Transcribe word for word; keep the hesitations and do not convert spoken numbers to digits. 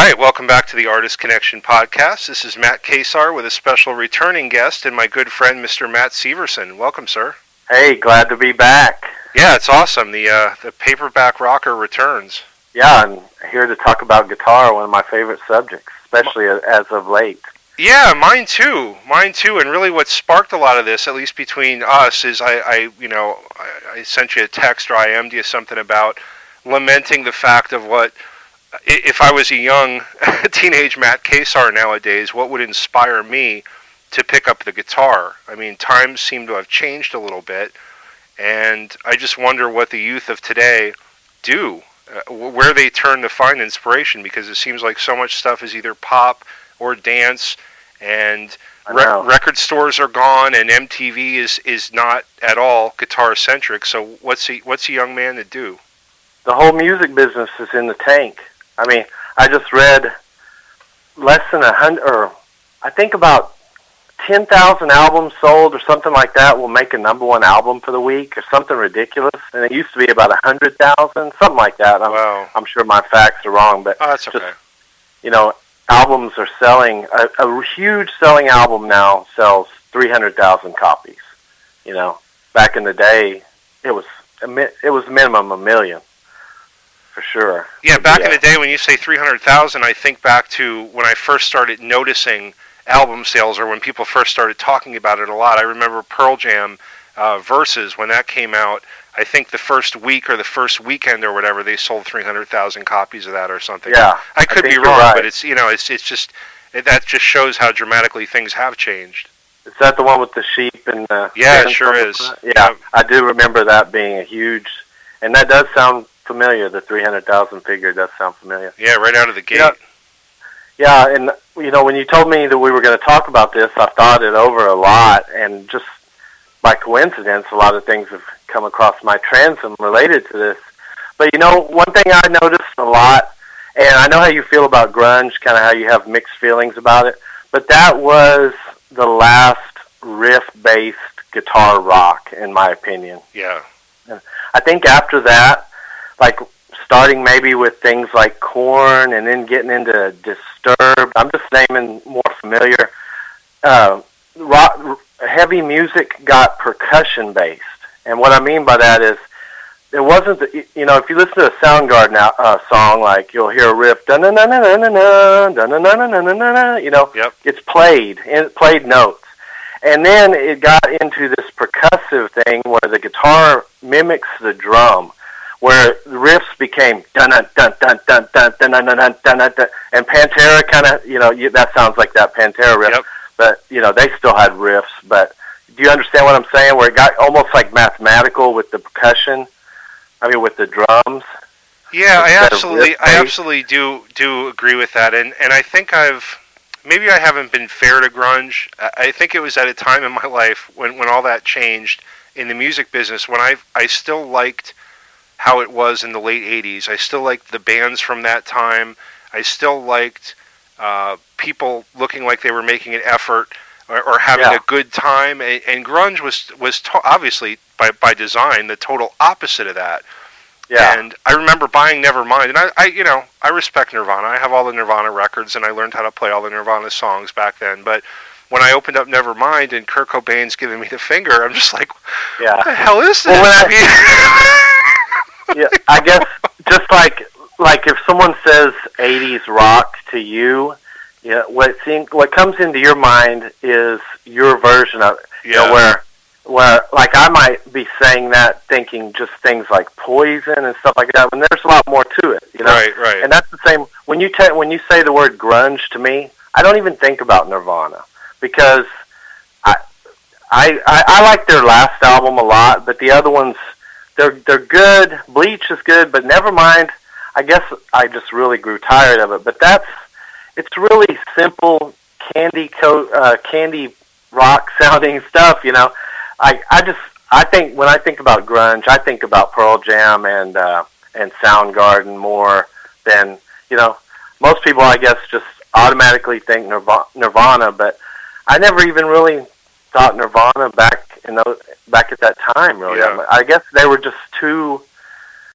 right, welcome back to the Artist Connection podcast. This is Matt Kasar with a special returning guest and my good friend, Mister Matt Severson. Welcome, sir. Hey, glad to be back. Yeah, it's awesome. The uh, the paperback rocker returns. Yeah, I'm here to talk about guitar, one of my favorite subjects, especially as of late. Yeah, mine too. Mine too. And really, what sparked a lot of this, at least between us, is I, I you know, I, I sent you a text or I M'd you something about lamenting the fact of what, if I was a young teenage Matt Kasar nowadays, what would inspire me to pick up the guitar? I mean, times seem to have changed a little bit, and I just wonder what the youth of today do, uh, where they turn to find inspiration, because it seems like so much stuff is either pop or dance, and re- record stores are gone, and M T V is, is not at all guitar-centric. So what's a, what's a young man to do? The whole music business is in the tank. I mean, I just read less than a hundred, or I think about ten thousand albums sold or something like that will make a number one album for the week or something ridiculous. And it used to be about a hundred thousand, something like that. I'm, wow. I'm sure my facts are wrong, but oh, that's okay. Just, you know, albums are selling, a, a huge selling album now sells three hundred thousand copies. You know, back in the day, it was a, it was minimum a million. For sure. Yeah, back yeah. in the day when you say three hundred thousand, I think back to when I first started noticing album sales, or when people first started talking about it a lot. I remember Pearl Jam uh, Versus, when that came out, I think the first week or the first weekend or whatever, they sold three hundred thousand copies of that or something. Yeah. I could I be wrong, right. but it's, you know, it's it's just, it, that just shows how dramatically things have changed. Is that the one with the sheep and the... Yeah, it sure is. Yeah, yeah, I do remember that being a huge, and that does sound familiar. The three hundred thousand figure does sound familiar. Yeah, right out of the gate. Yeah, yeah, and you know, when you told me that we were going to talk about this, I thought it over a lot, and just by coincidence, a lot of things have come across my transom related to this. But you know, one thing I noticed a lot, and I know how you feel about grunge, kind of how you have mixed feelings about it, but that was the last riff-based guitar rock, in my opinion. Yeah. And I think after that, like starting maybe with things like Korn and then getting into Disturbed. I'm just naming more familiar. Uh, rock, heavy music got percussion based, and what I mean by that is it wasn't the, you know, if you listen to a Soundgarden uh, song, like you'll hear a riff, da na na na na na na na na na na na na, you know, yep. It's played and played notes, and then it got into this percussive thing where the guitar mimics the drum, where the riffs became dun dun dun dun dun dun dun dun dun dun dun, and Pantera kind of, you know, you, that sounds like that Pantera riff, yep. But you know, they still had riffs. But do you understand what I'm saying? Where it got almost like mathematical with the percussion. I mean, with the drums. Yeah, I absolutely, I absolutely do do agree with that, and and I think I've maybe I haven't been fair to grunge. I think it was at a time in my life when when all that changed in the music business, when I I still liked how it was in the late eighties. I still liked the bands from that time. I still liked uh, people looking like they were making an effort or, or having yeah. a good time. And, and grunge was was to- obviously by by design the total opposite of that. Yeah. And I remember buying Nevermind, and I, I, you know, I respect Nirvana. I have all the Nirvana records, and I learned how to play all the Nirvana songs back then. But when I opened up Nevermind and Kurt Cobain's giving me the finger, I'm just like, yeah. what the hell is this? Well, I, yeah, I guess just like like if someone says eighties rock to you, yeah, what seems, what comes into your mind is your version of it. Yeah. You know, where where like I might be saying that thinking just things like Poison and stuff like that, when there's a lot more to it, you know. Right, right. And that's the same when you te- when you say the word grunge to me, I don't even think about Nirvana, because I I I, I like their last album a lot, but the other ones, they're they're good. Bleach is good, but Nevermind, I guess I just really grew tired of it. But that's it's really simple candy co- uh, candy rock sounding stuff, you know. I, I just I think when I think about grunge, I think about Pearl Jam and uh, and Soundgarden more than, you know, most people I guess just automatically think Nirvana, Nirvana, but I never even really thought Nirvana back in those, back at that time really. Yeah. I guess they were just too